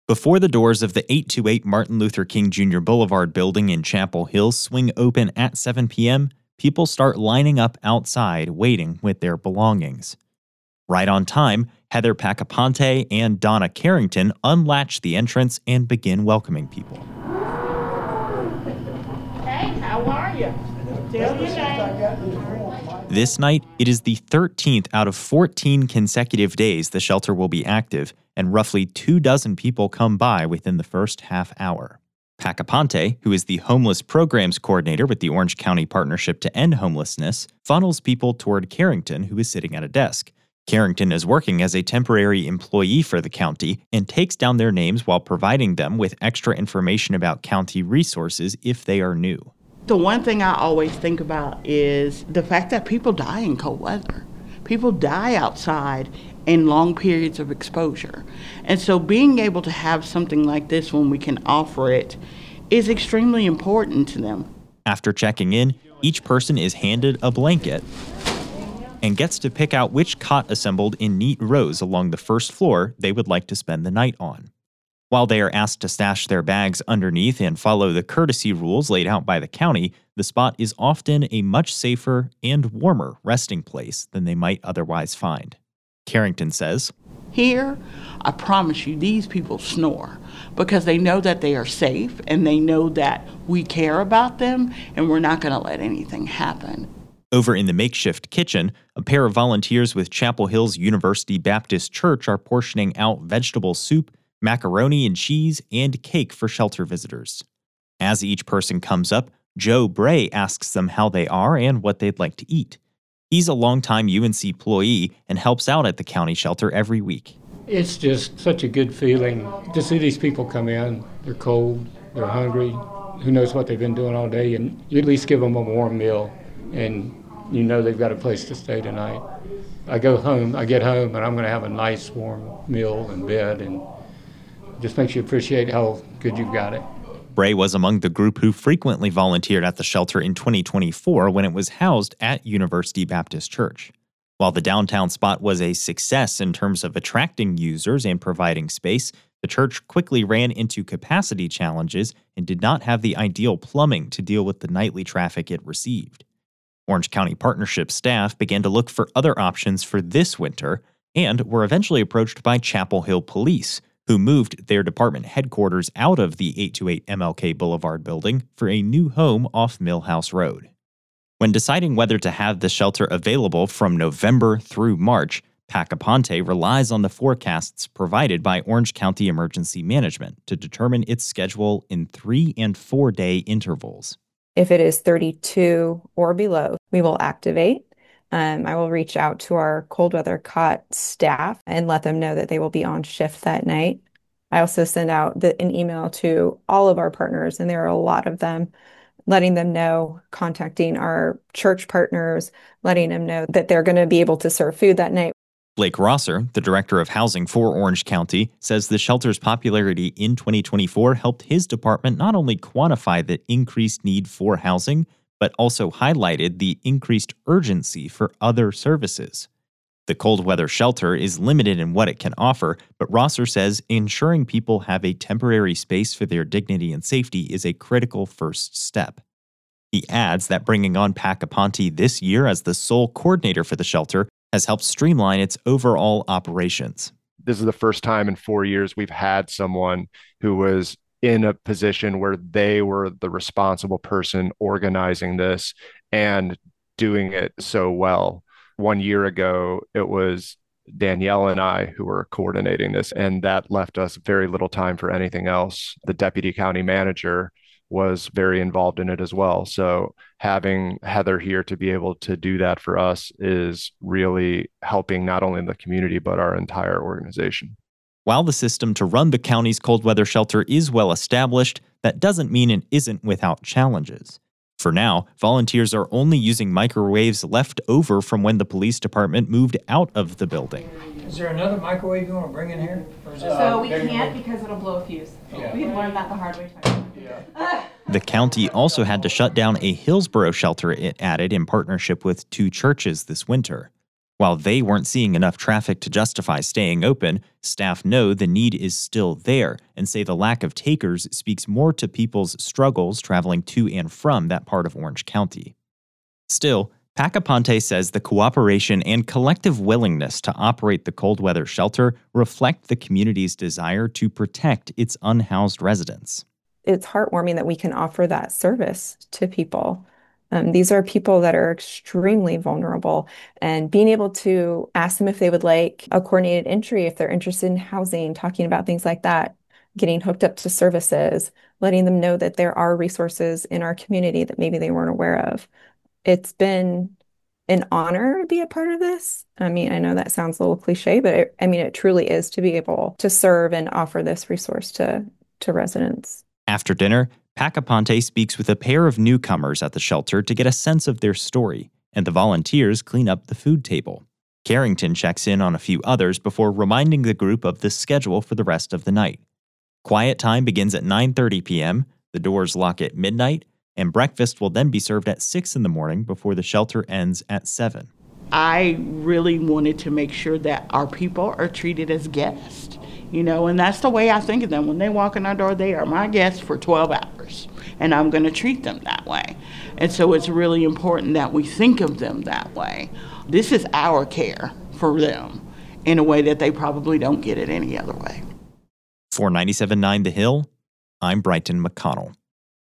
Before the doors of the 828 Martin Luther King Jr. Boulevard building in Chapel Hill swing open at 7 p.m., people start lining up outside waiting with their belongings. Right on time, Heather Pacaponte and Donna Carrington unlatch the entrance and begin welcoming people. Hey, how are you? Tell your name. This night, it is the 13th out of 14 consecutive days the shelter will be active, and roughly 24 people come by within the first half hour. Pacaponte, who is the Homeless Programs Coordinator with the Orange County Partnership to End Homelessness, funnels people toward Carrington, who is sitting at a desk. Carrington is working as a temporary employee for the county and takes down their names while providing them with extra information about county resources if they are new. The one thing I always think about is the fact that people die in cold weather. People die outside in long periods of exposure. And so being able to have something like this when we can offer it is extremely important to them. After checking in, each person is handed a blanket and gets to pick out which cot assembled in neat rows along the first floor they would like to spend the night on. While they are asked to stash their bags underneath and follow the courtesy rules laid out by the county, the spot is often a much safer and warmer resting place than they might otherwise find. Carrington says, Here, I promise you, these people snore because they know that they are safe and they know that we care about them and we're not going to let anything happen. Over in the makeshift kitchen, a pair of volunteers with Chapel Hill's University Baptist Church are portioning out vegetable soup, macaroni and cheese, and cake for shelter visitors. As each person comes up, Joe Bray asks them how they are and what they'd like to eat. He's a longtime UNC employee and helps out at the county shelter every week. It's just such a good feeling to see these people come in. They're cold, they're hungry, who knows what they've been doing all day, and you at least give them a warm meal, and you know they've got a place to stay tonight. I get home, and I'm going to have a nice warm meal and bed, and it just makes you appreciate how good you've got it. Bray was among the group who frequently volunteered at the shelter in 2024 when it was housed at University Baptist Church. While the downtown spot was a success in terms of attracting users and providing space, the church quickly ran into capacity challenges and did not have the ideal plumbing to deal with the nightly traffic it received. Orange County Partnership staff began to look for other options for this winter and were eventually approached by Chapel Hill Police, who moved their department headquarters out of the 828 MLK Boulevard building for a new home off Millhouse Road. When deciding whether to have the shelter available from November through March, Pacaponte relies on the forecasts provided by Orange County Emergency Management to determine its schedule in 3- and 4-day intervals. If it is 32 or below, we will activate. I will reach out to our cold weather cot staff and let them know that they will be on shift that night. I also send out an email to all of our partners, and there are a lot of them, letting them know, contacting our church partners, letting them know that they're going to be able to serve food that night. Blake Rosser, the director of housing for Orange County, says the shelter's popularity in 2024 helped his department not only quantify the increased need for housing, but also highlighted the increased urgency for other services. The cold weather shelter is limited in what it can offer, but Rosser says ensuring people have a temporary space for their dignity and safety is a critical first step. He adds that bringing on Pacaponte this year as the sole coordinator for the shelter has helped streamline its overall operations. This is the first time in 4 years we've had someone who was in a position where they were the responsible person organizing this and doing it so well. 1 year ago, it was Danielle and I who were coordinating this, and that left us very little time for anything else. The deputy county manager was very involved in it as well. So having Heather here to be able to do that for us is really helping not only the community, but our entire organization. While the system to run the county's cold weather shelter is well established, that doesn't mean it isn't without challenges. For now, volunteers are only using microwaves left over from when the police department moved out of the building. Is there another microwave you want to bring in here? So we can't because it'll blow a fuse. Yeah. We learned that the hard way. The county also had to shut down a Hillsborough shelter it added in partnership with 2 churches this winter. While they weren't seeing enough traffic to justify staying open, staff know the need is still there and say the lack of takers speaks more to people's struggles traveling to and from that part of Orange County. Still, PAC Aponte says the cooperation and collective willingness to operate the cold weather shelter reflect the community's desire to protect its unhoused residents. It's heartwarming that we can offer that service to people. These are people that are extremely vulnerable, and being able to ask them if they would like a coordinated entry, if they're interested in housing, talking about things like that, getting hooked up to services, letting them know that there are resources in our community that maybe they weren't aware of. It's been an honor to be a part of this. I mean, I know that sounds a little cliche, but it truly is to be able to serve and offer this resource to residents. After dinner, PAC Aponte speaks with a pair of newcomers at the shelter to get a sense of their story, and the volunteers clean up the food table. Carrington checks in on a few others before reminding the group of the schedule for the rest of the night. Quiet time begins at 9:30 p.m., the doors lock at midnight, and breakfast will then be served at 6 in the morning before the shelter ends at 7. I really wanted to make sure that our people are treated as guests, and that's the way I think of them. When they walk in our door, they are my guests for 12 hours, and I'm going to treat them that way. And so it's really important that we think of them that way. This is our care for them in a way that they probably don't get it any other way. For 97.9 The Hill, I'm Brighton McConnell.